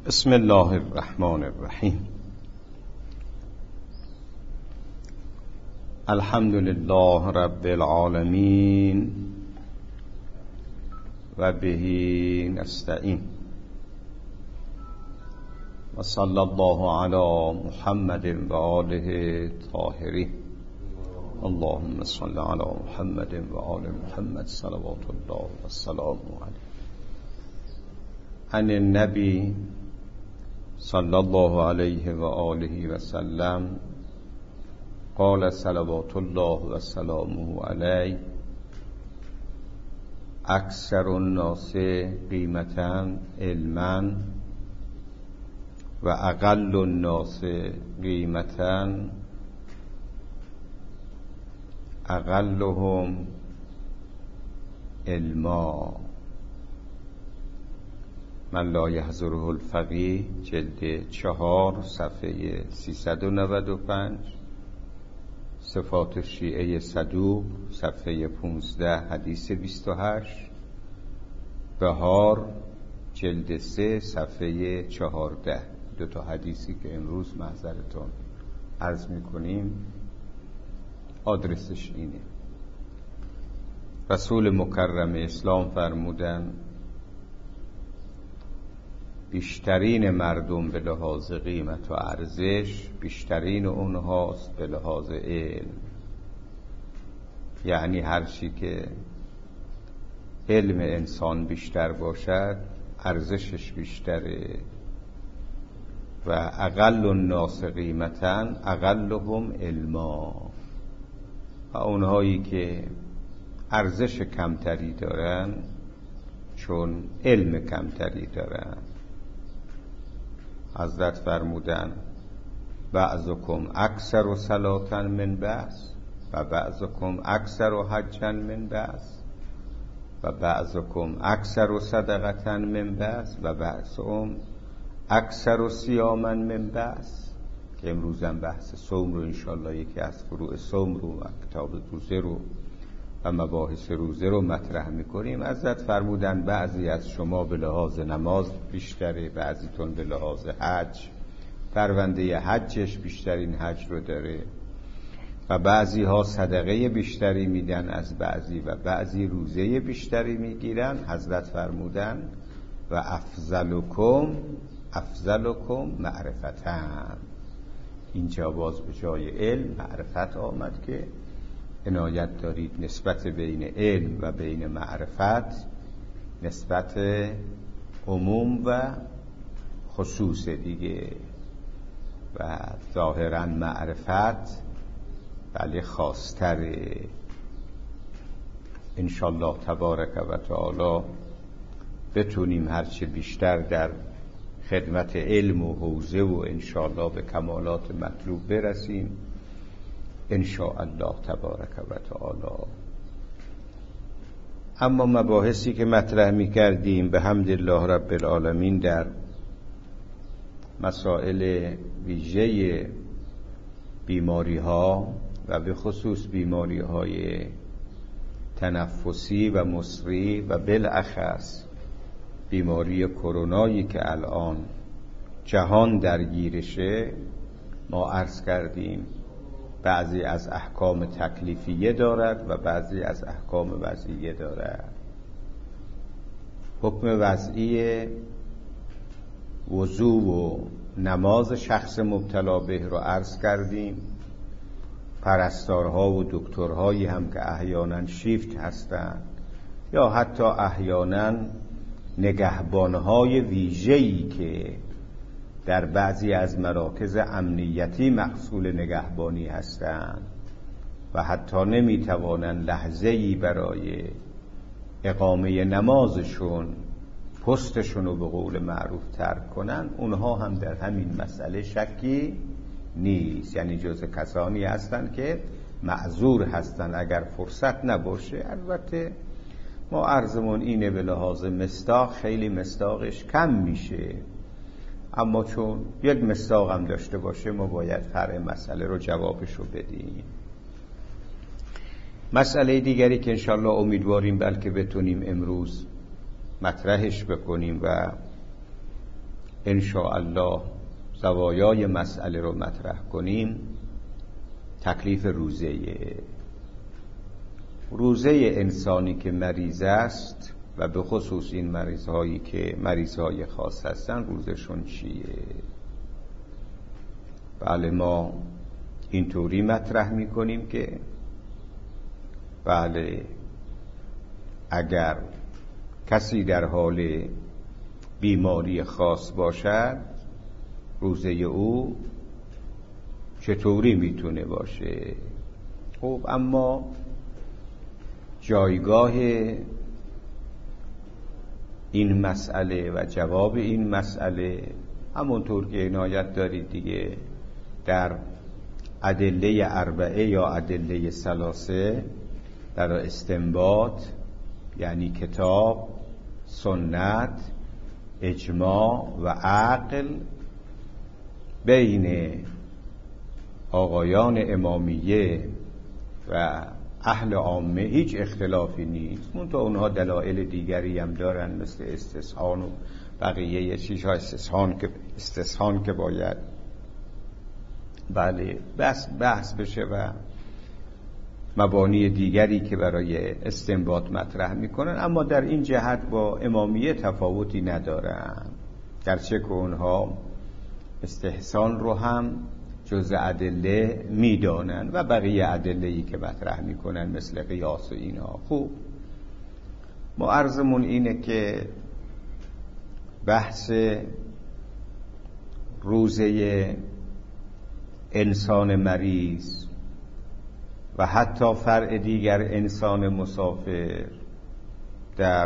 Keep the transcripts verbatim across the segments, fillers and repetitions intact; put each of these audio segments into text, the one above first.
بسم الله الرحمن الرحیم. الحمد لله رب العالمین و به نستعین و صلی الله علی محمد و آله طاهرین. اللهم صل علی محمد و آل محمد صلوات الله و السلام علیه. عن النبی صلی الله علیه و آله و سلم قال صلوات الله و سلامه علیه: اکثر الناس قیمتا علما و اقل الناس قیمتا اقلهم علما. من لا یحضره الفقیه، جلد چهار، صفحه سیصد و نود و پنج. صفات شیعه صدوق، صفحه پانزده، حدیث بیست و هشت. بهار، جلد سه، صفحه چهارده. دو تا حدیثی که امروز محضرتون عرض میکنیم آدرسش اینه. رسول مکرم اسلام فرمودن بیشترین مردم به لحاظ قیمت و ارزش بیشترین اونهاست به لحاظ علم. یعنی هر چی که علم انسان بیشتر باشد ارزشش بیشتره. و اقل الناس قیمتا اقلهم علما. و اونهایی که ارزش کمتری دارن چون علم کمتری دارن. حضرت فرمودن بعضکم اکثر صلاة من بعض و بعضکم اکثر حجا من بعض و بعضکم اکثر صدقة من بعض و بعضهم اکثر صیاما من بعض. که امروزم بحث صوم رو انشاءالله یکی از فروع صوم رو و کتاب روزه رو و مباحث روزه رو مطرح میکنیم. حضرت فرمودن بعضی از شما به لحاظ نماز بیشتره، بعضیتون به لحاظ حج، پرونده حجش بیشترین حج رو داره و بعضی ها صدقه بیشتری میدن از بعضی و بعضی روزه بیشتری میگیرن. حضرت فرمودن و افضلکم افضلکم معرفتن. اینجا باز به جای علم معرفت آمد که عنایت دارید نسبت بین علم و بین معرفت نسبت عموم و خصوص دیگه. و ظاهرا معرفت ولی خاصتره. انشالله تبارک و تعالی بتونیم هرچه بیشتر در خدمت علم و حوزه و انشالله به کمالات مطلوب برسیم انشاءالله تبارک و تعالی. اما مباحثی که مطرح می کردیم به حمد الله رب العالمین در مسائل ویژه بیماری ها و به خصوص بیماری های تنفسی و مصری و بالاخص بیماری کرونایی که الان جهان درگیرشه ما عرض کردیم بعضی از احکام تکلیفیه دارد و بعضی از احکام وضعیه دارد. حکم وضعی وضو و نماز شخص مبتلا به رو عرض کردیم. پرستارها و دکترهایی هم که احیانا شیفت هستند یا حتی احیانا نگهبانهای ویژه‌ای که در بعضی از مراکز امنیتی مقصول نگهبانی هستند و حتی نمیتوانند لحظه‌ای برای اقامه نمازشون پستشون رو به قول معروف ترک کنن، اونها هم در همین مسئله شکی نیست. یعنی جز کسانی هستند که معذور هستند اگر فرصت نباشه. البته ما عرضمون اینه به لحاظ مصداق خیلی مصداقش کم میشه، اما چون یک مصداق هم داشته باشه ما باید فرع مسئله رو جوابش رو بدیم. مسئله دیگری که انشالله امیدواریم بلکه بتونیم امروز مطرحش بکنیم و ان شاء الله زوایای مسئله رو مطرح کنیم، تکلیف روزه روزه انسانی که مریض است و به خصوص این مریض هایی که مریض های خاص هستن روزشون چیه؟ بله، ما اینطوری مطرح میکنیم که بله اگر کسی در حال بیماری خاص باشد روزه او چطوری میتونه باشه؟ خب اما جایگاه این مسئله و جواب این مسئله همونطور که عنایت دارید دیگه در ادله اربعه یا ادله ثلاثه در استنباط، یعنی کتاب، سنت، اجماع و عقل، بین آقایان امامیه و اهل عامه هیچ اختلافی نیست. منتها اونها دلایل دیگری هم دارن، مثل استثناء و بقیه چیزها، استثناء که استثناء که باید بله بس بحث بشه و مبانی دیگری که برای استنباط مطرح میکنن، اما در این جهت با امامیه تفاوتی ندارن، گرچه که اونها استحسان رو هم جزء ادله میدانن و بقیه ادله‌ای که مطرح میکنن مثل قیاس و اینها. خوب، ما عرضمون اینه که بحث روزه انسان مریض و حتی فرع دیگر انسان مسافر در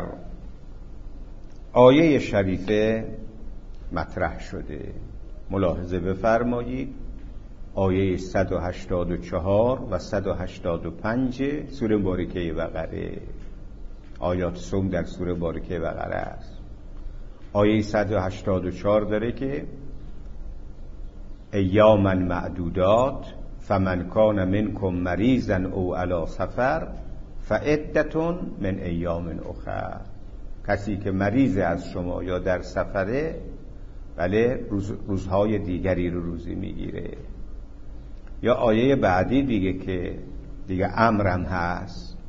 آیه شریفه مطرح شده. ملاحظه بفرمایید آیه صد و هشتاد و چهار و صد و هشتاد و پنج سوره مبارکه بقره، آیات صوم در سوره مبارکه بقره است. آیه صد و هشتاد و چهار داره که ایاما معدودات فمن کان منکم مریضا او علی سفر فعدة من ایام اخر. کسی که مریض از شما یا در سفره، بله روز، روزهای دیگری رو روزی میگیره. یا آیه بعدی دیگه که دیگه امرم هست،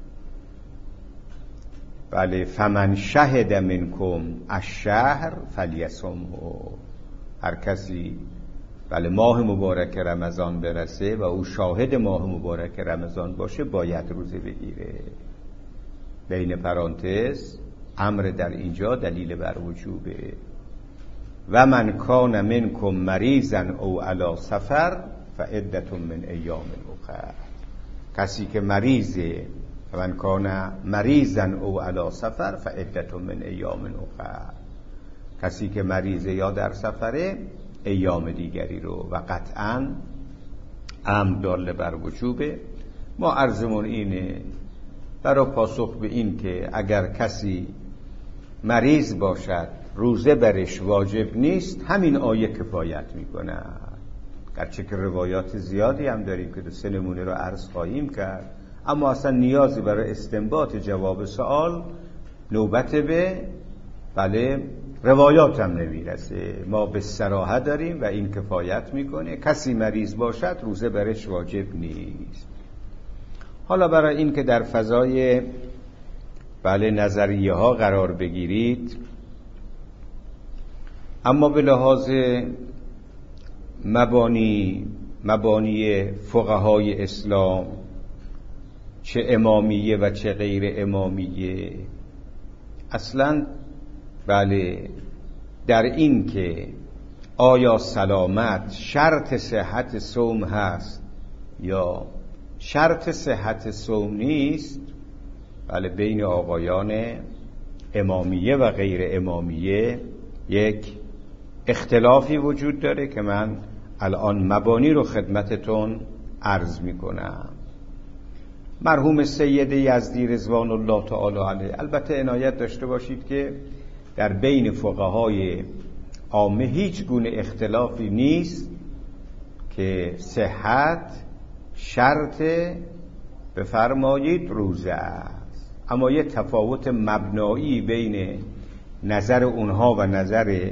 بله فمن شهد منکم الشهر فلیصمه. هر کسی بله ماه مبارک رمضان برسه و او شاهد ماه مبارک رمضان باشه باید روزه بگیره. بین پرانتز امر در اینجا دلیل بر وجوبه. و من کان منکم مریضا او علی سفر فعدة من ایام اخر. کسی که مریضه، من کان مریضا او علی سفر فعدة من ایام اخر. کسی که مریضه یا در سفره ایام دیگری رو، و قطعاً امر دال بر وجوبه. ما عرضمون اینه برای پاسخ به این که اگر کسی مریض باشد روزه برش واجب نیست، همین آیه کفایت میکنه. گرچه که روایات زیادی هم داریم که دو سه نمونه رو عرض خواهیم کرد، اما اصلا نیازی برای استنباط جواب سوال نوبت به بله روایات هم نمیرسه. ما به صراحت داریم و این کفایت میکنه. کسی مریض باشد روزه برش واجب نیست. حالا برای این که در فضای بله نظریه ها قرار بگیرید، اما به لحاظ مبانی مبانی فقهای اسلام، چه امامیه و چه غیر امامیه، اصلا بله در این که آیا سلامت شرط صحت صوم هست یا شرط صحت صوم نیست، بله بین آقایان امامیه و غیر امامیه یک اختلافی وجود داره که من الان مبانی رو خدمتتون عرض میکنم. مرحوم سید یزدی رضوان الله تعالی علیه، البته عنایت داشته باشید که در بین فقهای عامه هیچ گونه اختلافی نیست که صحت شرط بفرمایید روزه است، اما یه تفاوت مبنایی بین نظر اونها و نظر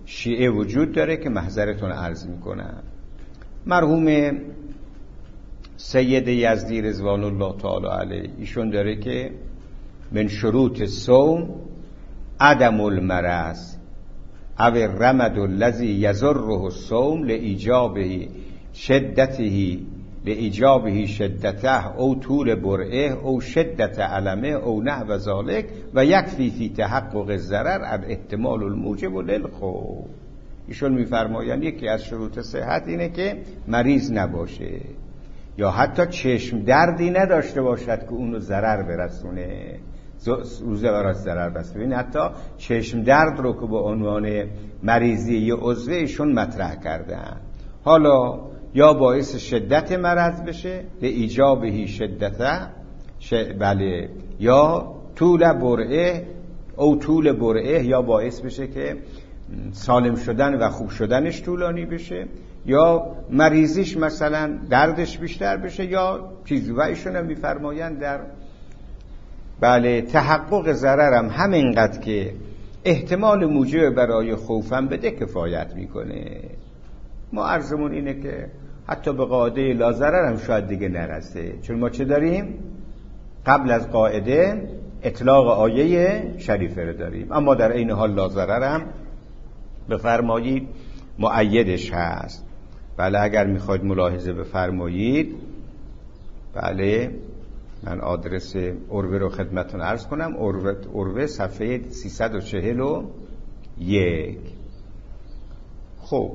شیعه وجود داره که محضرتون عرض میکنم. مرحوم سید یزدی رضوان الله تعالی علیه ایشون داره که من شروط صوم عدم المرض او الرمد الذی یضره الصوم لایجابه شدته لایجابه شدته او طول برئه او شدت علمه او نحو ذلک و یکفی فی تحقق الضرر الاحتمال الموجب للخوف. ایشون میفرمایند یکی از شروط صحت اینه که مریض نباشه یا حتی چشم دردی نداشته باشد که اونو ضرر برسونه، روزه براش ضرر برسونه. این حتی چشم درد رو که به عنوان مریضی یه عضو ایشون مطرح کردن. حالا یا باعث شدت مرض بشه به ایجابه شدته ش... بله، یا طول برئه او طول برئه، یا باعث بشه که سالم شدن و خوب شدنش طولانی بشه، یا مریضیش مثلا دردش بیشتر بشه یا چیزی. و ایشون هم میفرمایند در بله تحقق ضررم همینقدر که احتمال موجب برای خوفم بده کفایت میکنه. ما عرضمون اینه که حتی به قاعده لا ضرر هم شاید دیگه نرسه، چون ما چه داریم؟ قبل از قاعده اطلاق آیه شریفه رو داریم، اما در این حال لا ضرر هم بفرمایید مؤیدش هست. بله اگر میخواید ملاحظه بفرمایید، بله من آدرس عروه رو خدمتتون عرض کنم. عروه, عروه صفحه سیصد و چهل و یک. خب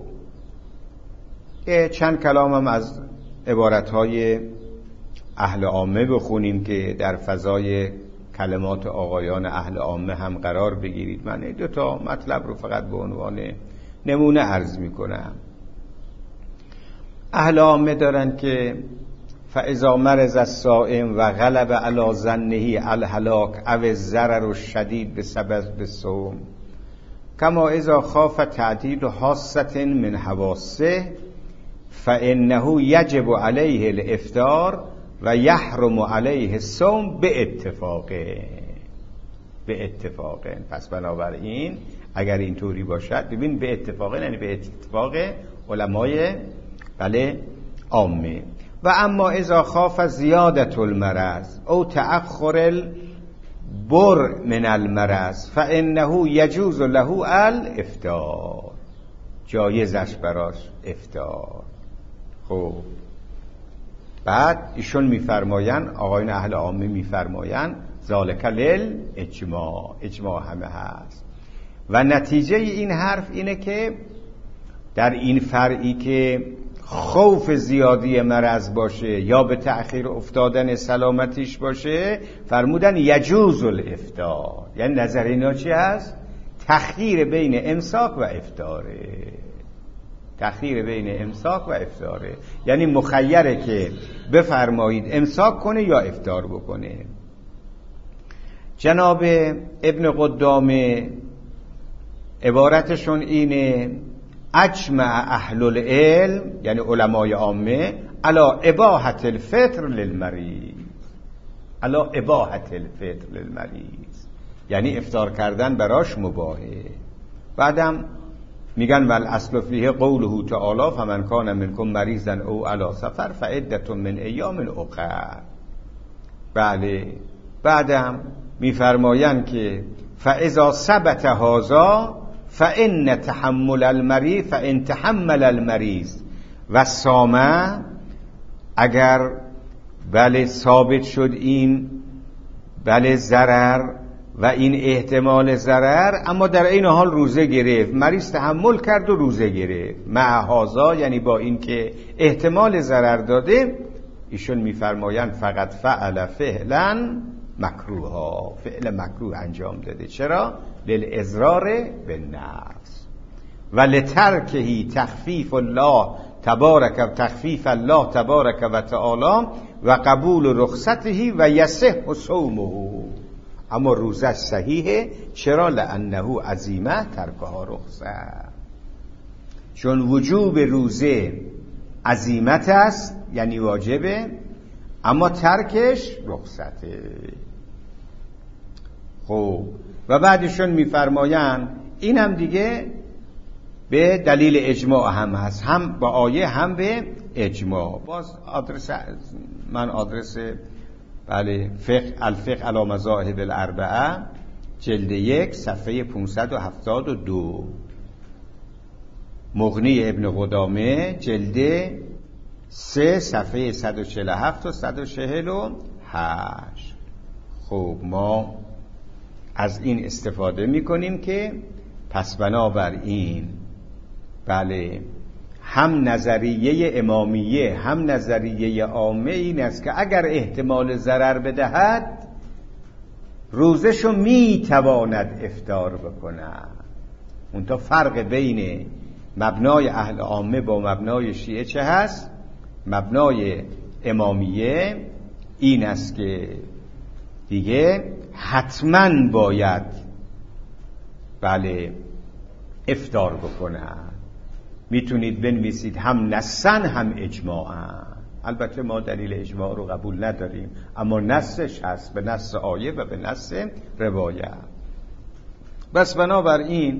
چند کلامم از عبارتهای اهل عامه بخونیم که در فضای کلمات آقایان اهل عامه هم قرار بگیرید. من دو تا مطلب رو فقط به عنوان نمونه عرض میکنم. اهل عامه دارن که فاذا مرض الصائم و غلب علی ظنه الهلاک او الضرر الشدید بسبب الصوم کما اذا خاف تعدیل حاسة من حواسه فانه یجب علیه الافطار و یحرم علیه الصوم به اتفاقه به اتفاقه. پس بنابراین اگر اینطوری باشد، ببین به اتفاقه یعنی به اتفاق علمای بله عامه. و اما اذا خاف زیادت المرض او تأخر البر من المرض فانه یجوز له الافطار، جایزش براش افطار. خب بعد ایشون میفرماین، آقایون اهل عامه میفرماین ذالک للاجماع، اجماع همه هست. و نتیجه این حرف اینه که در این فرعی که خوف زیادی مرض باشه یا به تأخیر افتادن سلامتیش باشه، فرمودن یجوز الافطار، یعنی نظر اینا چی هست؟ تخییر بین امساک و افطاره، تخییر بین امساک و افطاره، یعنی مخیره که بفرمایید امساک کنه یا افطار بکنه. جناب ابن قدامه عبارتشون اینه اجمع اهل العلم یعنی علمای عامه علی اباحة الفطر للمریض، علی اباحة الفطر للمریض، یعنی افطار کردن براش مباحه. بعدم میگن ول اصل فیه قوله تعالی فمن کان منکم مریضا او علی سفر فعدة من ایام اخر. بله بعدم میفرمایند که فاذا ثبت هذا فان تحمل المریض فان تحمل المریض و صام، اگر بله ثابت شد این بله ضرر و این احتمال ضرر، اما در این حال روزه گرفت، مریض تحمل کرد و روزه گرفت مع هذا، یعنی با این که احتمال ضرر داده، ایشون میفرمایند فقط فعل فعلا مکروها، فعل مکروه انجام داده. چرا؟ للاضرار بالنفس و لترکه تخفیف الله تبارک و تخفیف الله تبارک و تعالی و قبول رخصته و یصح صومه. اما روزش صحیحه. چرا؟ لانه عزیمه ترکها رخصه، چون وجوب روزه عزیمت است یعنی واجبه، اما ترکش رخصته. خب و بعدشون میفرمایند این هم دیگه به دلیل اجماع هم هست، هم با آیه هم به اجماع. باز آدرس من آدرس بله فقه الفقه علی مذاهب الاربعه جلد یک صفحه پانصد و هفتاد و دو، مغنی ابن قدامه جلد سه صفحه صد و چهل و هفت و صد و چهل و هشت. خب ما از این استفاده میکنیم که پس بنابراین بله هم نظریه امامیه هم نظریه عامه این است که اگر احتمال ضرر بدهد روزشو میتواند افطار بکند. اون تا فرق بین مبنای اهل عامه با مبنای شیعه چه هست؟ مبنای امامیه این است که دیگه حتما باید بله افطار بکنن. میتونید بنویسید هم نصن هم اجماعن. البته ما دلیل اجماع رو قبول نداریم، اما نصش هست، به نص آیه و به نص روایت. بس بنابراین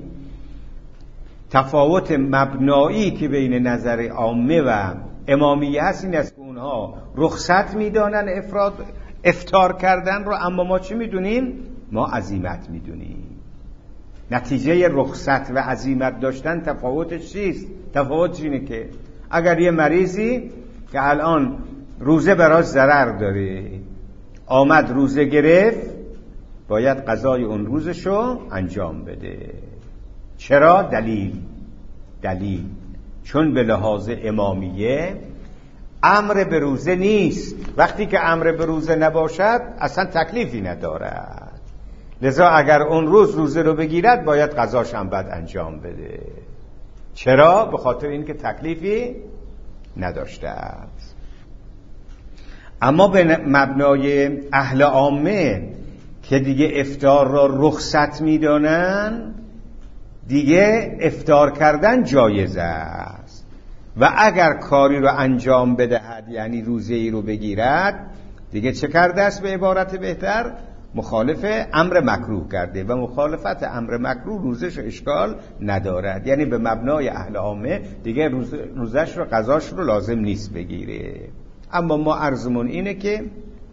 تفاوت مبنایی که بین نظر عامه و امامیه هست این است که اونها رخصت میدانن افراد افطار کردن رو، اما ما چی میدونیم؟ ما عزیمت میدونیم. نتیجه رخصت و عزیمت داشتن تفاوتش چیست؟ تفاوتش اینه که اگر یه مریضی که الان روزه براش ضرر داره آمد روزه گرفت، باید قضای اون روزشو انجام بده. چرا؟ دلیل دلیل چون به لحاظ امامیه امر به روزه نیست. وقتی که امر به روزه نباشد اصلا تکلیفی ندارد، لذا اگر اون روز روزه رو بگیرد باید قضاش هم بعد انجام بده. چرا؟ به خاطر اینکه تکلیفی نداشته است. اما به مبنای اهل عامه که دیگه افطار را رخصت میدانن، دیگه افطار کردن جایز است و اگر کاری رو انجام بدهد یعنی روزه ای رو بگیرد، دیگه چه کرده است؟ به عبارت بهتر مخالف امر مکروه کرده و مخالفت امر مکروه روزش اشکال ندارد. یعنی به مبنای اهل عامه دیگه روز روزش رو قضاش رو لازم نیست بگیره. اما ما عرضمون اینه که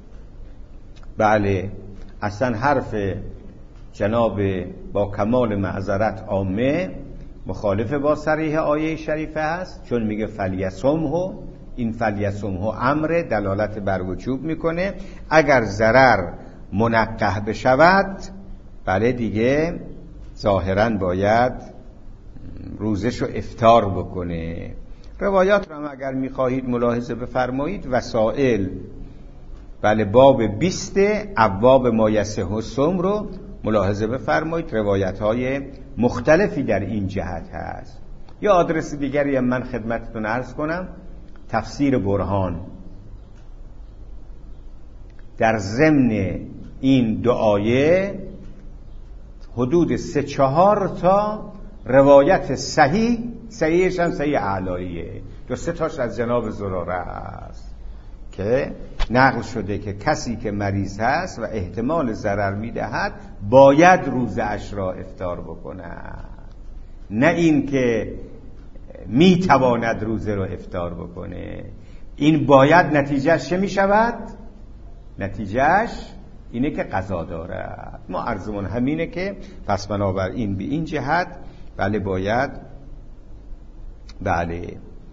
بله اصلا حرف جناب با کمال معذرت عامه مخالف با صریح آیه شریفه است، چون میگه فلیصمه. این فلیصمه امر دلالت بر وجوب میکنه. اگر ضرر منقح بشود بله دیگه ظاهراً باید روزشو افطار بکنه. روایات رو هم اگر میخواهید ملاحظه بفرمایید، وسائل بله باب بیست ابواب ما یصح الصوم رو ملاحظه بفرمایید. روایت های مختلفی در این جهت هست. یا آدرس دیگری هم من خدمتتون عرض کنم، تفسیر برهان در ضمن این دو آیه حدود سه چهار تا روایت صحیح، صحیحش هم صحیح اعلاییه، دو سه تاش از جناب زراره است که نقل شده که کسی که مریض هست و احتمال ضرر میدهد باید روزه اش را افطار بکند، نه این که میتواند روزه را افطار بکنه. این باید نتیجهش چه میشود؟ نتیجهش اینه که قضا دارد. ما عرضمون همینه که پس بنابراین به این جهت بله باید بله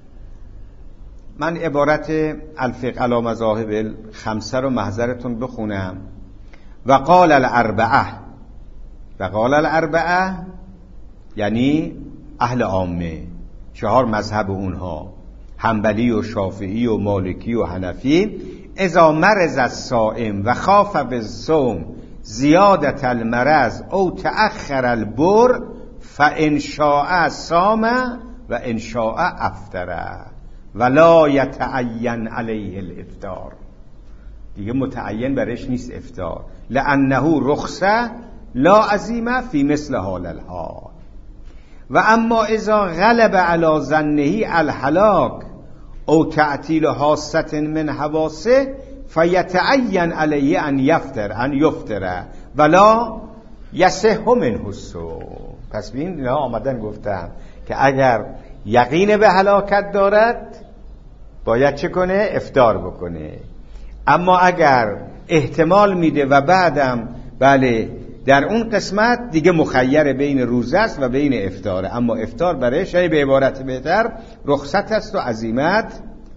من عبارت الفقه علی مذاهب الخمسه رو محضرتون بخونم. و قال الاربعه، و قال الاربعه یعنی اهل عامه، چهار مذهب اونها، حنبلی و شافعی و مالکی و حنفی، اذا مرض الصائم و خاف بالصوم زیادت المرض او تأخر البر فان شاء صام و ان شاء افطر ولا یتعین علیه الافطار. دیگه متعین برش نیست افطار، لانه رخصه لا عزیمه فی مثل حال الحال. و اما اذا غلب علی ظنه الهلاک او تعطیل حاسه من حواسه فیتعین علیه ان یفطر ان یفطر ولا یصح منه الصوم. پس ببین اینا آمدن گفتن که اگر یقین به هلاکت دارد باید چه کنه؟ افطار بکنه. اما اگر احتمال میده و بعدم بله در اون قسمت دیگه مخیر بین روزه است و بین افطاره، اما افطار برای شاید به عبارت بهتر رخصت است و عزیمت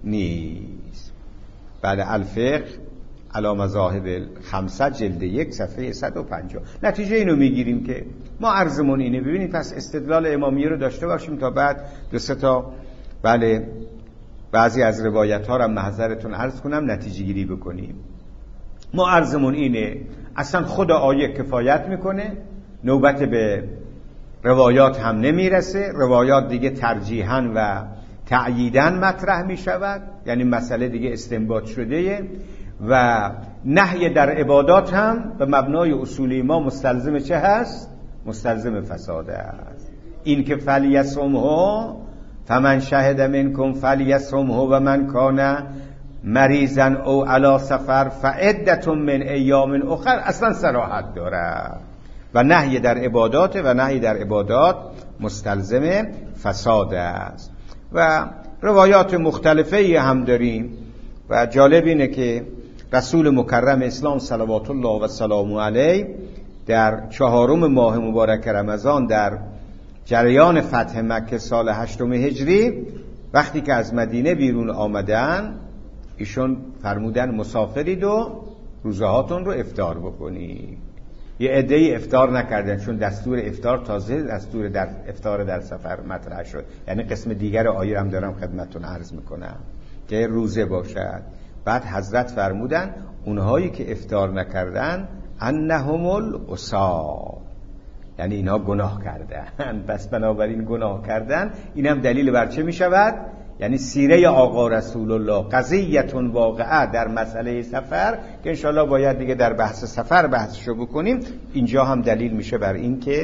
نیست. بله الفقه علی مذاهب الخمسه جلد یک صفحه صد و پنجاه. نتیجه اینو میگیریم که ما عرضمون اینه، ببینید پس استدلال امامیه رو داشته باشیم تا بعد دو سه تا بله بعضی از روایت ها رو محضرتون عرض کنم نتیجه گیری بکنیم. ما عرضمون اینه اصلا خود آیه کفایت میکنه، نوبت به روایات هم نمیرسه، روایات دیگه ترجیحاً و تعییداً مطرح میشود، یعنی مسئله دیگه استنباط شده و نهی در عبادات هم به مبنای اصولی ما مستلزم چه هست؟ مستلزم فساده است. این که فلیصمه فمن شهد منکم فلیصمه و من کان مریضا او علی سفر فعدة من ایام اخر اصلا صراحت داره و نهی در عبادات و نهی در عبادات مستلزم فساد است. و روایات مختلفی هم داریم و جالب اینه که رسول مکرم اسلام صلوات الله و سلام علیه در چهارم ماه مبارک رمضان در جریان فتح مکه سال هشتم هجری وقتی که از مدینه بیرون آمدن ایشون فرمودن مسافرید و روزه هاتون رو افطار بکنید. یه عده‌ای افطار نکردن چون دستور افطار تازه دستور در افطار در سفر مطرح شد، یعنی قسم دیگر آیه هم دارم خدمتتون عرض میکنم که روزه باشد. بعد حضرت فرمودن اونهایی که افطار نکردن انهم العصاة، یعنی اینها گناه کردن. پس بنابراین گناه کردن اینم دلیل بر چه می شود؟ یعنی سیره آقا رسول الله قضیتون واقعه در مسئله سفر که انشالله باید دیگه در بحث سفر بحثشو بکنیم، اینجا هم دلیل میشه بر این که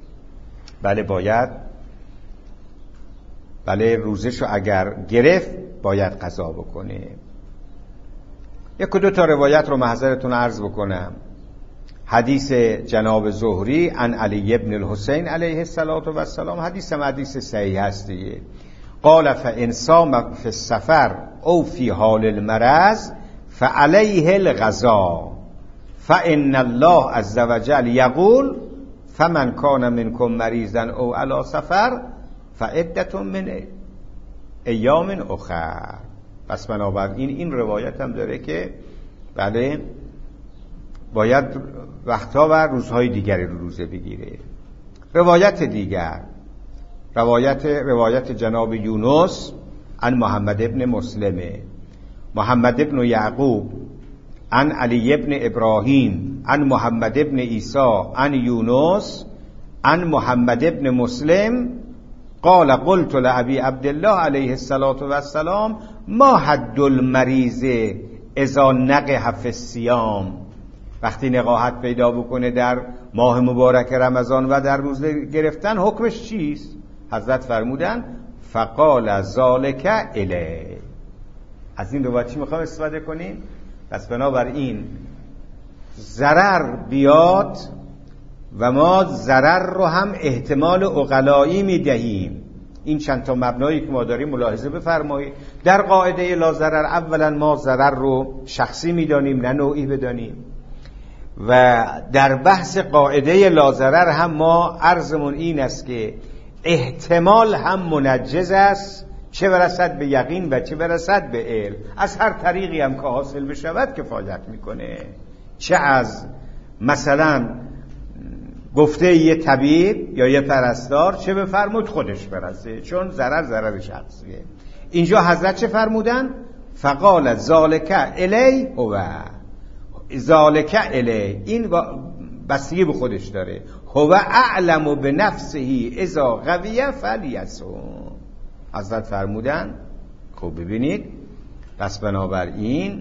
بله باید بله روزشو اگر گرفت باید قضا بکنه. یک دو تا روایت رو محضرتون عرض بکنم. حدیث جناب زهری عن علی ابن الحسین علیه السلام، حدیث هم حدیث صحیح هست دیگه. قال فإن صام في السفر او في حال المرض فعليه القضاء فإن الله عز وجل يقول فمن كان منكم مريضا او على سفر فعدة من ایام اخر. پس بنابراین این روایت هم داره که بله باید وقتها و روزهای دیگری رو روزه بگیره. روایت دیگر روایت روایت جناب یونس عن محمد ابن مسلم محمد ابن یعقوب عن علی ابن ابراهیم عن محمد ابن عیسی عن یونس عن محمد ابن مسلم قال قلت لأبي عبد الله علیه السلام ما حد المریض اذا نقح فی الصیام، وقتی نقاحت پیدا بکنه در ماه مبارک رمضان و در روزه گرفتن حکمش چیست؟ حضرت فرمودن فقال ذالک الی. از این روایت چی میخوام استفاده کنیم؟ پس بنابراین ضرر بیاد و ما ضرر رو هم احتمال عقلایی میدهیم. این چند تا مبنایی که ما داریم ملاحظه بفرمایید. در قاعده لا ضرر اولا ما ضرر رو شخصی میدانیم نه نوعی بدانیم، و در بحث قاعده لا ضرر هم ما عرضمون این است که احتمال هم منجز است، چه برسد به یقین و چه برسد به علم. از هر طریقی هم که حاصل بشود کفایت میکنه، چه از مثلا گفته یه طبیب یا یه پرستار، چه بفرمود خودش برسه، چون ضرر ضرر شخصیه. اینجا حضرت چه فرمودن؟ فقال ذالک الی هو، ذالک الی این بستگی به خودش داره. هو اعلم بنفسه اذا قویه فلیصم. حضرت فرمودن خب ببینید، پس بنابراین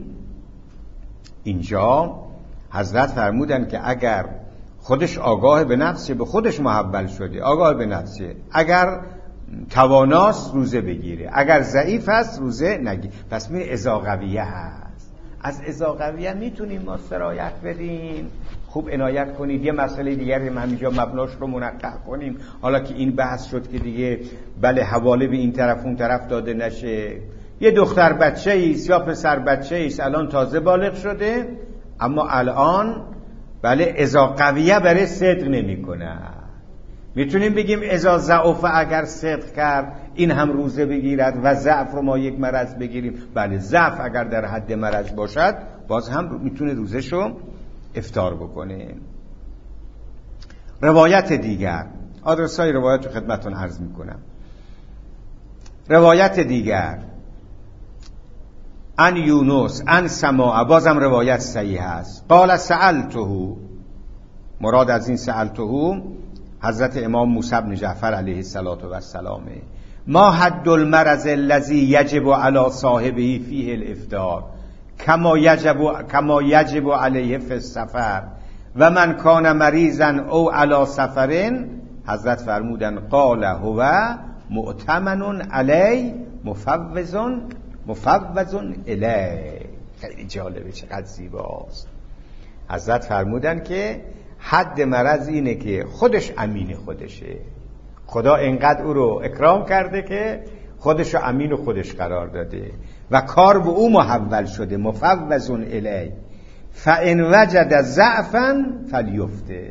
اینجا حضرت فرمودن که اگر خودش آگاه به نفسه، به خودش محول شده، آگاه به نفسه، اگر تواناست روزه بگیره، اگر ضعیف است روزه نگیره. پس می اذا قویه هست. از اذا قویه میتونیم ما سرایت بدیم. خوب عنایت کنید. یه مسئله دیگری هم همینجا مبناش رو منقح کنیم، حالا که این بحث شد که دیگه بله حواله به این طرف اون طرف داده نشه. یه دختر بچه ایست یا پسر بچه ایست الان تازه بالغ شده، اما الان بله اذا قویه برای صدق نمی کنه. میتونیم بگیم اذا ضعف اگر صدق کرد این هم روزه بگیرد و ضعف رو ما یک مرض بگیریم. بله ضعف اگر در حد مرض باشد باز هم میتونه روزشو افطار بکنه. روایت دیگر، آدرسای روایت رو خدمتون عرض میکنم. روایت دیگر ان یونس ان سماع، بازم روایت صحیح است. قال سألته، مراد از این سألته حضرت امام موسی بن جعفر علیه السلام، ما حد المرض الذی یجب علی صاحبه فیه الافطار کما یجب کما یجب علیه فی السفر و من کان مریضا او علی سفرین. حضرت فرمودن قال هو مؤتمن علی مفوض مفوض الی. خیلی جالبه، چقدر زیباست. حضرت فرمودن که حد مرض اینه که خودش امین خودشه، خدا انقدر او رو اکرام کرده که خودش رو امین و خودش قرار داده و کار به او محول شده، مفوض الی. فان وجد ضعفا فلیفطر،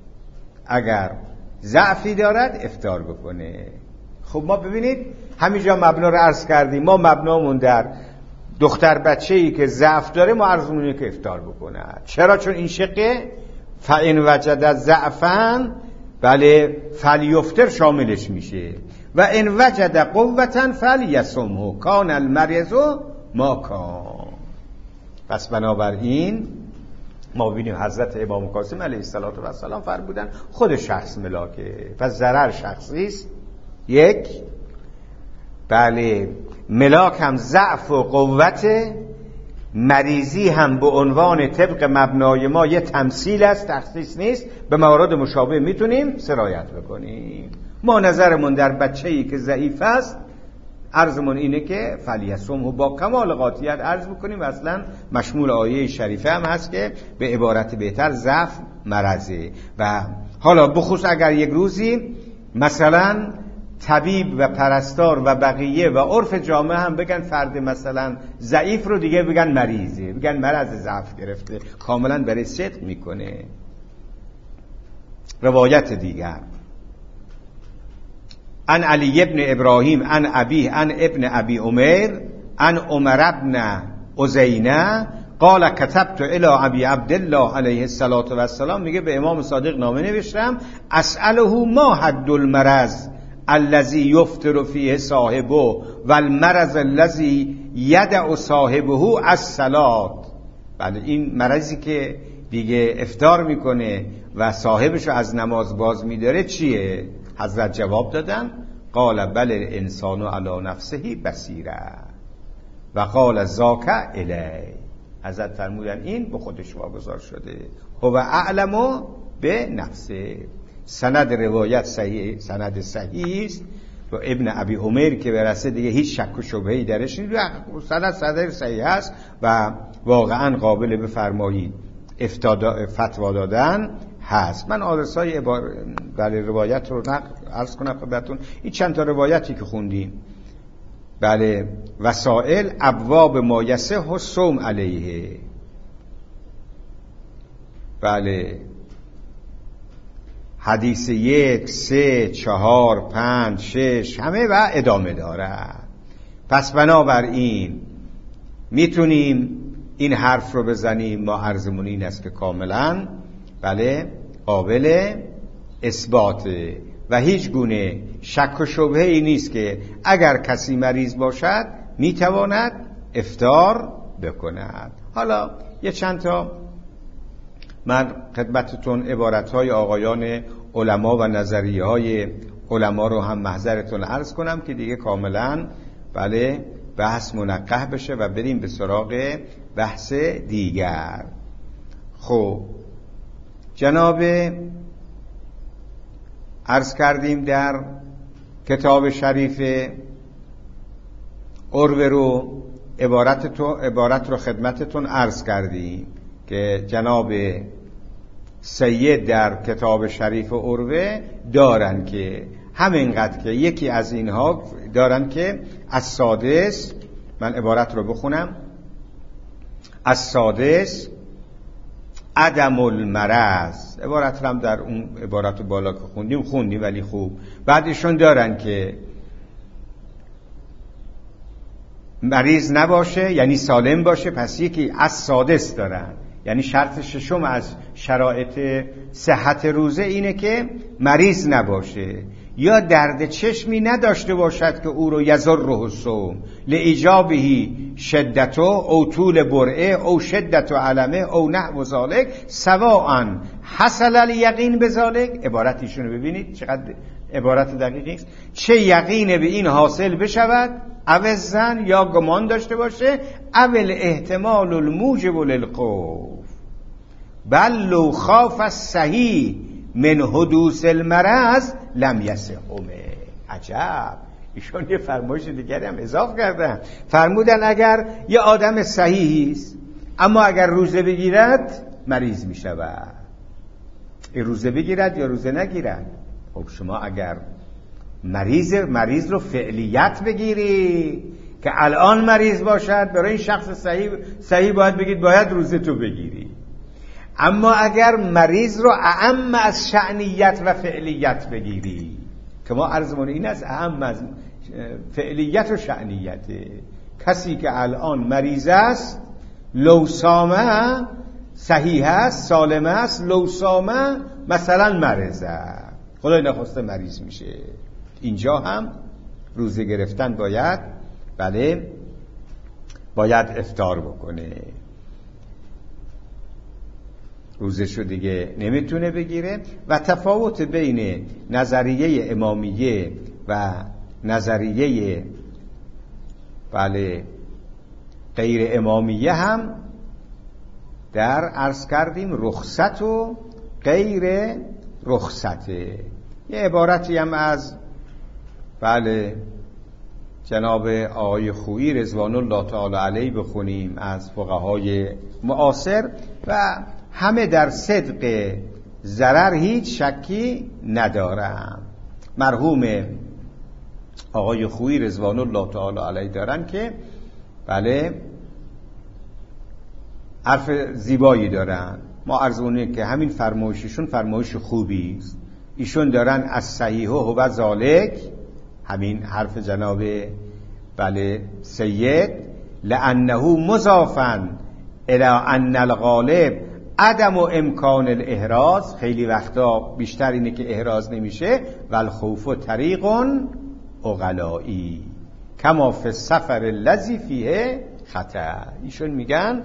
اگر ضعفی دارد افطار بکنه. خب ما ببینید همینجا مبنا رو عرض کردیم، ما مبنامون در دختر بچه‌ای که ضعف داره ما عرضمونه که افطار بکنه. چرا؟ چون این شقه فان وجد ضعفا بله فلیفطر شاملش میشه و ان وجد قوتا فلیصمه کان المرض ما کان. پس بنابراین ما ببینیم حضرت امام قاسم علیه السلام فرمودن خود شخص ملاکه، پس ضرر شخصی است. یک بله ملاک هم ضعف و قوت، مریضی هم به عنوان طبق مبنای ما یه تمثیل است، تخصیص نیست. به موارد مشابه میتونیم سرایت بکنیم. ما نظرمون در بچه‌ای که ضعیف است عرضمون اینه که فلیصمه با کمال قاطعیت عرض بکنیم. اصلا مشمول آیه شریفه هم هست که به عبارت بهتر ضعف مرضه. و حالا بخصوص اگر یک روزی مثلا طبیب و پرستار و بقیه و عرف جامعه هم بگن فرد مثلا ضعیف رو دیگه بگن مریضه، بگن مرض ضعف گرفته، کاملا برای صدق میکنه. روایت دیگر ان علی ابن ابراهیم ان ابیه ان ابن ابی عمر ان عمر ابن ازینه قال كتبت الى ابي عبد الله علیه السلام، میگه به امام صادق نامه نوشتم اساله ما حد المرض الذي يفطر فيه صاحبه والمرض الذي يدع صاحبه الصلاه. بله این مرضی که دیگه افطار میکنه و صاحبش رو از نماز باز میداره چیه؟ حضرت جواب دادن قال بل الانسان علی نفسه بصیره و قال ذاک الی. حضرت فرمودن این به خودش واگذار شده، هو اعلم به نفسه. سند روایت صحیح، سند صحیح است و ابن ابی عمر که برسه دیگه هیچ شک و شبهه‌ای درش نیست. سند سند صحیح است و واقعا قابل به فرمایید فتوا دادن هست. من آدرسای بله روایت رو عرض کنم خدمتتون. این چند تا روایتی که خوندیم بله وسائل ابواب ما یصح الصوم علیه، بله حدیث یک، سه، چهار، پنج، شش همه و ادامه داره. پس بنابراین میتونیم این حرف رو بزنیم، ما عرضمون این است که کاملا بله قابل اثباته و هیچ گونه شک و شبهه ای نیست که اگر کسی مریض باشد میتواند افطار بکند. حالا یه چند تا من خدمتتون عبارتهای آقایان علما و نظریه های علما رو هم محضرتون عرض کنم که دیگه کاملا بله بحث منقح بشه و بریم به سراغ بحث دیگر. خب جناب عرض کردیم در کتاب شریف عروه رو عبارت, تو عبارت رو خدمتتون عرض کردیم که جناب سید در کتاب شریف عروه دارن که همینقدر که یکی از اینها دارن که السادس، من عبارت رو بخونم، السادس عدم المرض. عبارت رو هم در اون عبارت بالا که خوندیم خوندیم ولی خوب. بعدشون دارن که مریض نباشه یعنی سالم باشه، پس یکی از سادس دارن، یعنی شرط ششم از شرایط صحت روزه اینه که مریض نباشه یا درد چشمی نداشته باشد که او رو یضره الصوم لایجابه شدته او طول برعه او شدت علمه او نحو ذلک سواء حصل الیقین بذلک. عبارت ایشون رو ببینید چقدر عبارت دقیقی است. چه یقین به این حاصل بشود، او زن یا گمان داشته باشه، اول احتمال الموجب للخوف بل لو خاف الصحیح من حدوث المرض لم یصحمه. عجب، ایشون یه فرمایش دیگری هم اضافه کردن، فرمودن اگر یه آدم صحیحی است اما اگر روزه بگیرد مریض می شود. روزه بگیرد یا روزه نگیرد؟ خب شما اگر مریض مریض رو فعلیت بگیری که الان مریض باشد، برای این شخص صحیح صحیح باید بگید باید روزه تو بگیری. اما اگر مریض رو اعم از شأنیت و فعلیت بگیری، که ما عرضمون این است اعم از فعلیت و شأنیته، کسی که الان مریض است لو سامه صحیح است سالم است، لو سامه مثلا مریض است، خدای نخواسته مریض میشه. اینجا هم روزه گرفتن باید بله باید افطار بکنه، روزشو دیگه نمیتونه بگیره. و تفاوت بین نظریه امامیه و نظریه بله غیر امامیه هم در عرض کردیم رخصت و غیر رخصته. یه عبارتی هم از بله جناب آقای خویی رضوان الله تعالی علیه بخونیم از فقهای معاصر و همه در صدق ضرر هیچ شکی ندارم. مرحوم آقای خویی رضوان الله تعالی علیه دارن که بله حرف زیبایی دارن. ما عرضونه که همین فرمایششون فرمایش خوبی است. ایشون دارن از صحیح و ذالک، همین حرف جناب بله سید، لانه مضافا الی ان الغالب عدم و امکان الاحراز، خیلی وقتا بیشتر اینه که احراز نمیشه، والخوف طریق عقلائی کما فی السفر الذی فیه خطر. ایشون میگن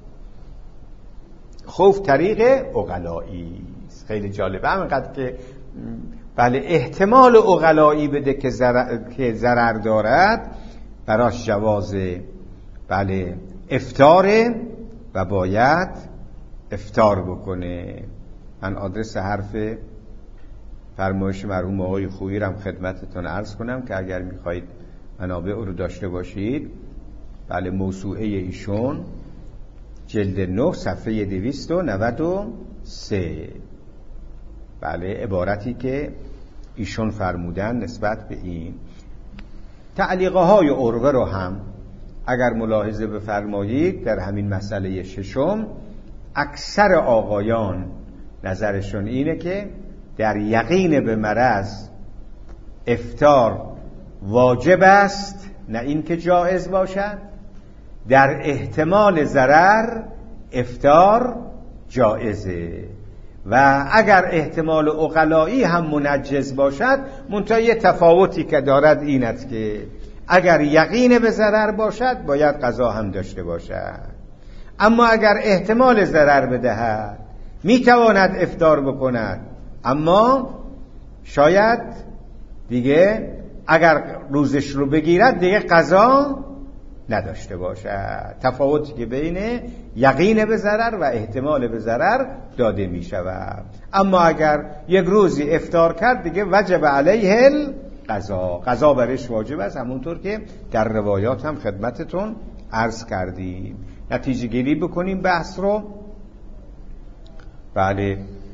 خوف طریق عقلائی. خیلی جالبه، همینقدر که بله احتمال عقلائی بده که ضرر که ضرر دارد، براش جواز بله افطاره و باید افطار بکنه. من آدرس حرف فرمایش مرحوم آقای خویی رو خدمتتون عرض کنم که اگر میخواید منابع رو داشته باشید، بله موسوعه ایشون جلد نه صفحه دویست و نود و سه، بله عبارتی که ایشون فرمودن نسبت به این. تعلیقه های عروه رو هم اگر ملاحظه بفرمایید در همین مسئله ششم، اکثر آقایان نظرشون اینه که در یقین به مرض افطار واجب است، نه این که جایز باشد. در احتمال ضرر افطار جایزه و اگر احتمال عقلائی هم منجز باشد، منتها یه تفاوتی که دارد این است که اگر یقین به ضرر باشد باید قضا هم داشته باشد، اما اگر احتمال ضرر بدهد میتواند افطار بکند، اما شاید دیگه اگر روزش رو بگیرد دیگه قضا نداشته باشد. تفاوتی که بین یقین به ضرر و احتمال به ضرر داده می شود. اما اگر یک روزی افطار کرد دیگه وجب علیه القضا، قضا برش واجب است، همونطور که در روایات هم خدمتتون عرض کردیم. نتیجه گیری بکنیم بحث رو. بله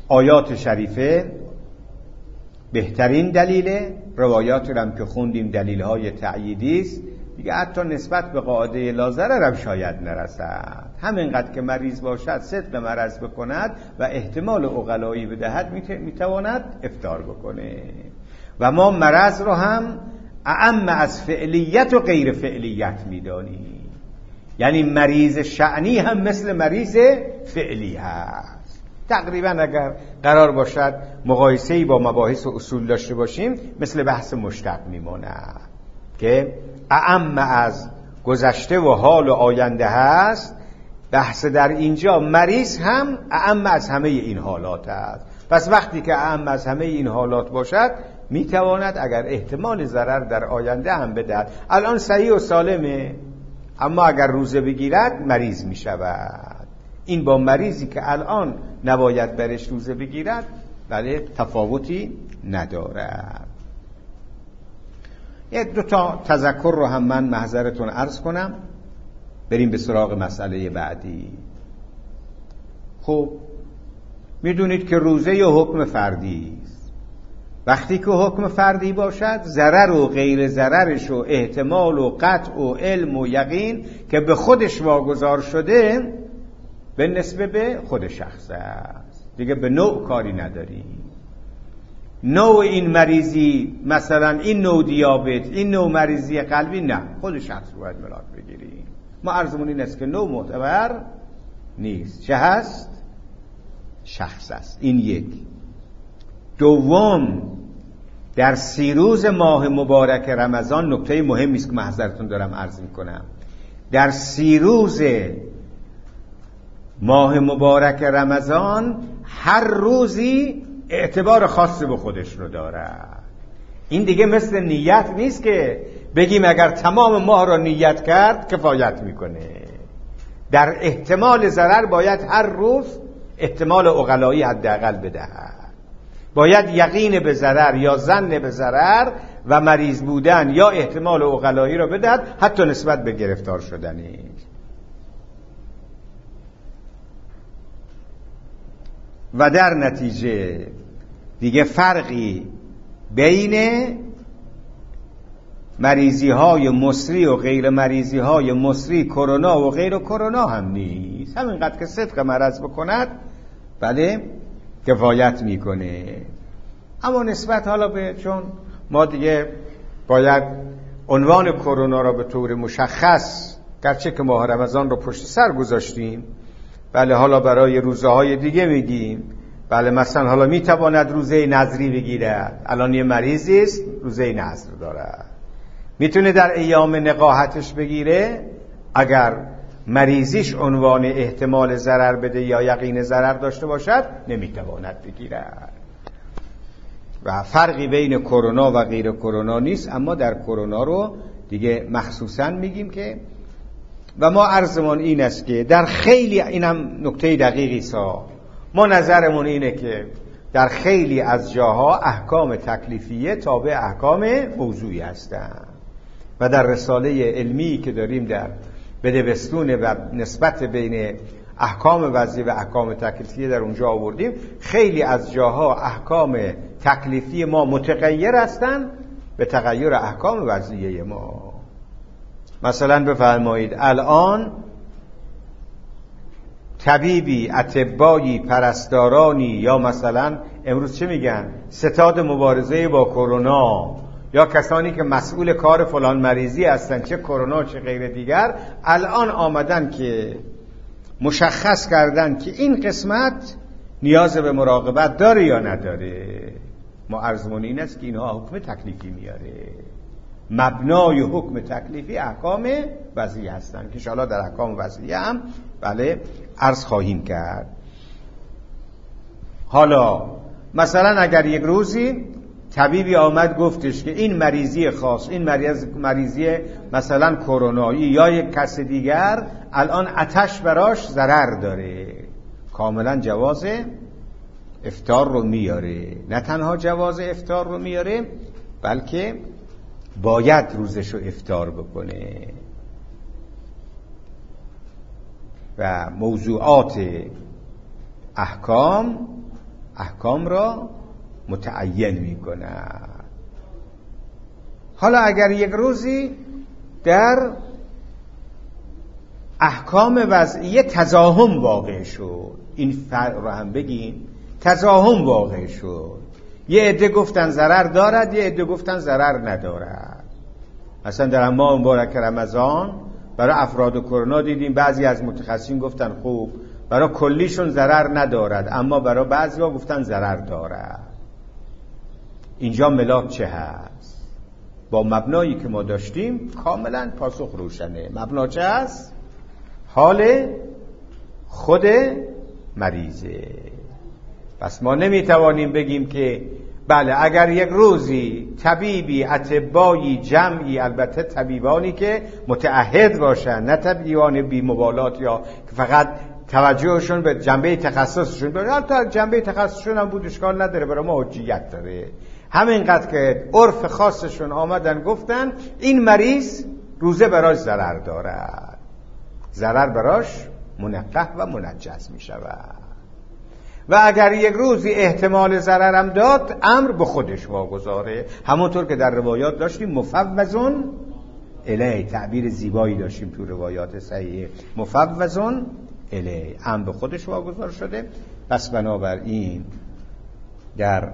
آیات شریفه بهترین دلیله، روایات رو هم که خوندیم دلیل‌های تأییدی است دیگه، حتی نسبت به قاعده لا ضرر هم شاید نرسد. همینقدر که مریض باشد صدق مرض بکند و احتمال عقلایی بدهد میتواند افطار بکنه. و ما مرض رو هم اعم از فعلیت و غیر فعلیت میدانیم، یعنی مریض شأنی هم مثل مریض فعلی هست. تقریبا اگر قرار باشد مقایسه‌ای با مباحث و اصول داشته باشیم مثل بحث مشتق میماند که اعم از گذشته و حال و آینده هست. بحث در اینجا مریض هم اعم از همه این حالات است. پس وقتی که اعم از همه این حالات باشد میتواند اگر احتمال ضرر در آینده هم بدهد. الان صحیح و سالمه، اما اگر روزه بگیرد مریض میشود. این با مریضی که الان نباید برش روزه بگیرد بله تفاوتی ندارد. یه دو تا تذکر رو هم من محضرتون عرض کنم، بریم به سراغ مسئله بعدی. خب میدونید که روزه یه حکم فردی است. وقتی که حکم فردی باشد ضرر و غیر ضررش و احتمال و قطع و علم و یقین که به خودش واگذار شده به نسبه به خود شخص است، دیگه به نوع کاری نداریم. نوع این مریضی مثلا این نوع دیابت، این نوع مریضی قلبی، نه، خود شخص باید ملاک بگیریم. ما عرضمون این است که نوع معتبر نیست، چه هست؟ شخص است. این یک. دوم، در سی روز ماه مبارک رمضان نکته مهمی است که من حضرتون دارم عرض میکنم. در سی روز ماه مبارک رمضان هر روزی اعتبار خاصی به خودش رو داره. این دیگه مثل نیت نیست که بگیم اگر تمام ماه رو نیت کرد کفایت میکنه. در احتمال ضرر باید هر روز احتمال عقلایی حداقل بدهد. باید یقین به ضرر یا ظن به ضرر و مریض بودن یا احتمال عقلایی رو بدهد، حتی نسبت به گرفتار شدنی. و در نتیجه دیگه فرقی بین مریضی های مصری و غیر مریضی های مصری، کرونا و غیر کرونا هم نیست. همینقدر که صدق مرض بکند بله کفایت میکنه. اما نسبت حالا به، چون ما دیگه باید عنوان کرونا را به طور مشخص، گرچه که ماه رمضان رو پشت سر گذاشتیم، بله حالا برای روزه های دیگه میگیم، بله مثلا حالا میتواند روزه نذری بگیرد. الان یه مریضی است روزه نذر دارد، میتونه در ایام نقاهتش بگیره. اگر مریضیش عنوان احتمال ضرر بده یا یقین ضرر داشته باشد نمیتواند بگیرد. و فرقی بین کرونا و غیر کرونا نیست، اما در کرونا رو دیگه مخصوصا میگیم که، و ما عرضمون این است که در خیلی، اینم نکته دقیقی سا، ما نظرمون اینه که در خیلی از جاها احکام تکلیفیه تابع احکام موضوعی هستند و در رساله علمی که داریم در بدبستون و نسبت بین احکام وضعی و احکام تکلیفیه در اونجا آوردیم، خیلی از جاها احکام تکلیفی ما متغیر هستند به تغییر احکام وضعیه ما. مثلا بفرمایید الان طبیبی، اطبایی، پرستارانی، یا مثلا امروز چه میگن، ستاد مبارزه با کرونا، یا کسانی که مسئول کار فلان مریضی هستن، چه کرونا چه غیر دیگر، الان آمدن که مشخص کردن که این قسمت نیاز به مراقبت داره یا نداره. ما عرضمون این است که اینها حکم تکلیفی میاره. مبنای حکم تکلیفی احکام وضعی هستن که انشاءالله در احکام وضعی هم بله عرض خواهیم کرد. حالا مثلا اگر یک روزی طبیبی آمد گفتش که این مریضی خاص، این مریض مریضی مثلا کرونایی یا یک کس دیگر الان آتش براش ضرر داره، کاملا جواز افطار رو میاره. نه تنها جواز افطار رو میاره بلکه باید روزش رو افطار بکنه. و موضوعات احکام احکام را متعین می کند. حالا اگر یک روزی در احکام وضعیه تزاحم واقع شد، این فرق رو هم بگیم، تزاحم واقع شد، یه عده گفتن ضرر دارد، یه عده گفتن ضرر ندارد. مثلا در ماه مبارک رمضان برای افراد کرونا دیدیم بعضی از متخصصین گفتن خوب، برای کلیشون ضرر ندارد، اما برای بعضی‌ها گفتن ضرر دارد. اینجا ملاک چه هست؟ با مبنایی که ما داشتیم کاملا پاسخ روشنه. مبنا چه هست؟ حال خود مریضه. پس ما نمیتوانیم بگیم که بله اگر یک روزی طبیبی، اطبایی، جمعی، البته طبیبانی که متعهد باشن، نه طبیبان بی مبالات یا که فقط توجهشون به جنبه تخصصشون باشه، حتی جنبه تخصصشون هم بود اشکال نداره، برای ما حجیت داره. همینقدر که عرف خاصشون آمدن گفتن این مریض روزه براش ضرر دارد، ضرر براش منقح و منجز می شود. و اگر یک روزی احتمال ضررم داد، امر به خودش واگذاره. همونطور که در روایات داشتیم مفوضون الیه، تعبیر زیبایی داشتیم تو روایات صحیحه، مفوضون الیه، امر به خودش واگذار شده. پس بنابراین در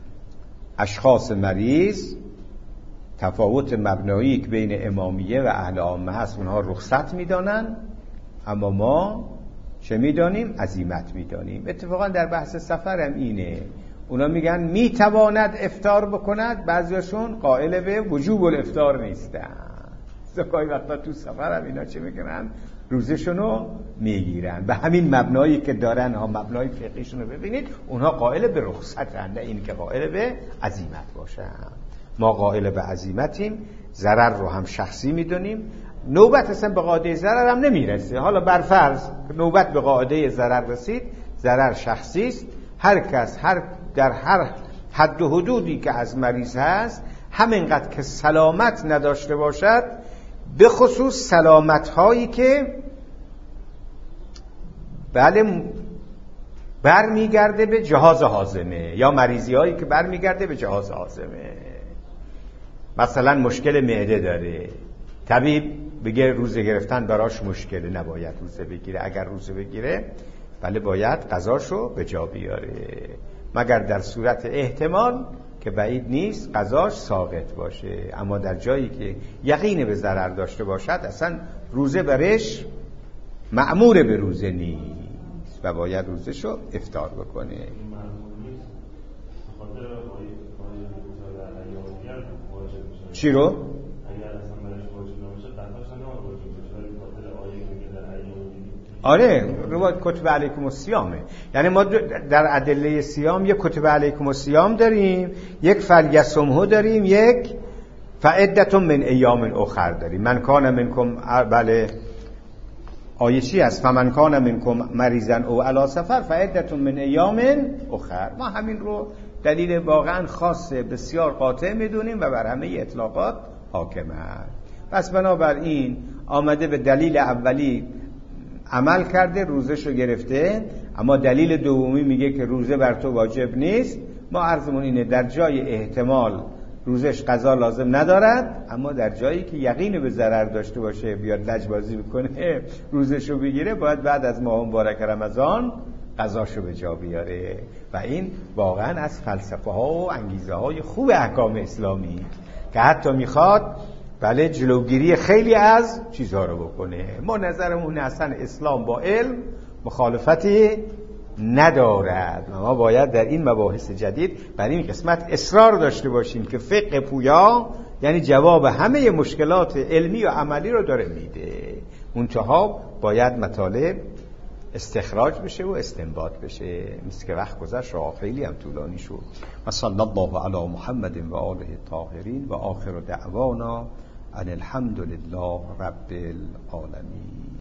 اشخاص مریض تفاوت مبنایی که بین امامیه و اهل عامه هست، اونها رخصت میدانن، اما ما چه میدانیم؟ عزیمت میدانیم. اتفاقا در بحث سفر هم اینه، اونا میگن میتواند افطار بکند، بعضیشون قائل به وجوب الافطار نیستن. زکای وقتا تو سفر هم اینا چه میکنن؟ روزشونو میگیرن. به همین مبنایی که دارن ها، مبنای فقهیشونو ببینید، اونها قائل به رخصتن، نه این که قائل به عزیمت باشن. ما قائل به عزیمتیم، ضرر رو هم شخصی میدونیم. نوبت اصلا به قاعده ضرر هم نمیرسه. حالا برفرض نوبت به قاعده ضرر رسید، ضرر شخصی است. هر کس هر در هر حد و حدودی که از مریض هست، همینقدر که سلامت نداشته باشد، به خصوص سلامت هایی که بله برمیگرده به جهاز هاضمه، یا مریضی هایی که برمیگرده به جهاز هاضمه، مثلا مشکل معده داره، طبیب بگه روزه گرفتن براش مشکله، نباید روزه بگیره. اگر روزه بگیره بله باید قضاشو به جا بیاره، مگر در صورت احتمال که بعید نیست قضاش ساقط باشه. اما در جایی که یقین به ضرر داشته باشد، اصلا روزه برش مأمور به روزه نیست و باید روزشو افطار بکنه. چی رو؟ آره، روایت کتب علیکم الصیامه. یعنی ما در ادله صیام یک کتب علیکم الصیام داریم، یک فلیصمه داریم، یک فعدة من ایام اخر داریم. من کان منکم، بله آیه چی است؟ فمن کان منکم مریضا او علی سفر فعدة من ایام اخر. ما همین رو دلیل واقعا خاص بسیار قاطع میدونیم و بر همه اطلاقات حاکمه. پس بنابراین آمده به دلیل اولی عمل کرده، روزش رو گرفته، اما دلیل دومی میگه که روزه بر تو واجب نیست. ما عرضمون اینه در جای احتمال روزش قضا لازم ندارد، اما در جایی که یقین به ضرر داشته باشه بیاد لجبازی بکنه روزش رو بگیره، باید بعد از ماه مبارک رمضان قضاشو به جا بیاره. و این واقعا از فلسفه ها و انگیزه های خوب احکام اسلامی که حتی میخواد بله جلوگیری خیلی از چیزها رو بکنه. ما نظرمون اصلا اسلام با علم مخالفتی ندارد و ما باید در این مباحث جدید بر این قسمت اصرار داشته باشیم که فقه پویا یعنی جواب همه مشکلات علمی و عملی رو داره میده. منتها باید مطالب استخراج بشه و استنباط بشه. مثل که وقت گذشت و خیلی هم طولانی شد. و صلی الله علی محمد و آله الطاهرین و آخر دعوانا ان الحمد لله رب العالمین.